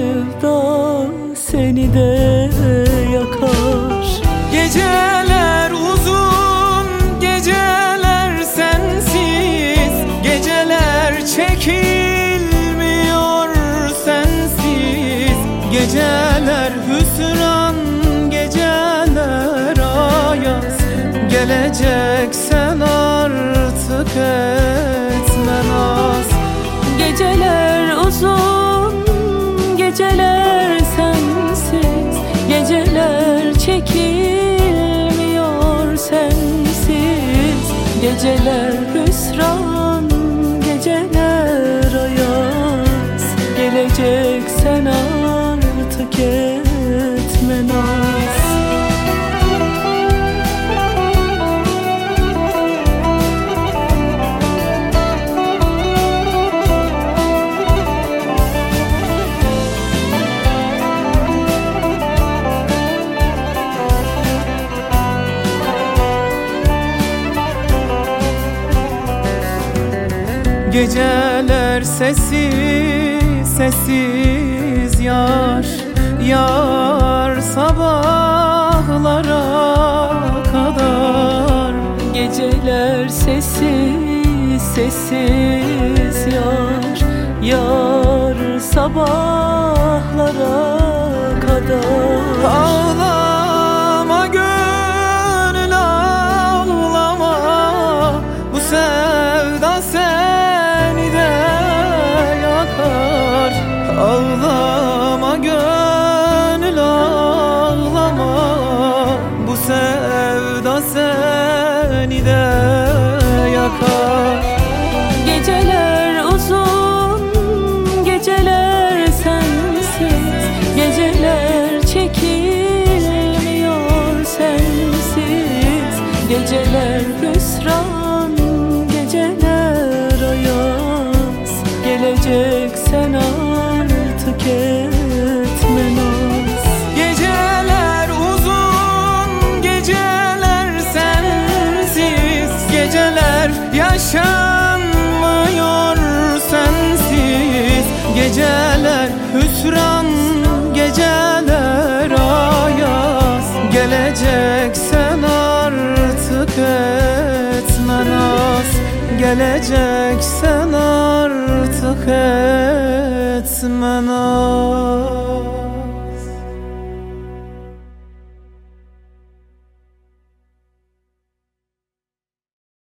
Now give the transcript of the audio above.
sevda seni de yakar. Geceler uzun, geceler sensiz, geceler çekilmiyor sensiz. Geceler hüsran, geceler ayaz, geleceksen artık etme naz. Geceler uzun, geceler sensiz, geceler çekilmiyor sensiz. Geceler hüsran, geceler ayaz, geleceksen artık etme naz. Geceler sessiz, sessiz yar, yar sabahlara kadar. Geceler sessiz, sessiz yar, yar sabahlara kadar. Ağlama gönül ağlama, bu sevda seni de yakar. Ağlama gönül ağlama, bu sevda seni de yakar. Geceler uzun, geceler sensiz, geceler çekilmiyor sensiz. Geceler hüsran, geceler ayaz, geleceksen artık etme naz. Geceler uzun, geceler sensiz, geceler yaşanmıyor sensiz. Geceler hüsran, geceler ayaz, geleceksen artık etme naz. Geleceksen artık etme naz.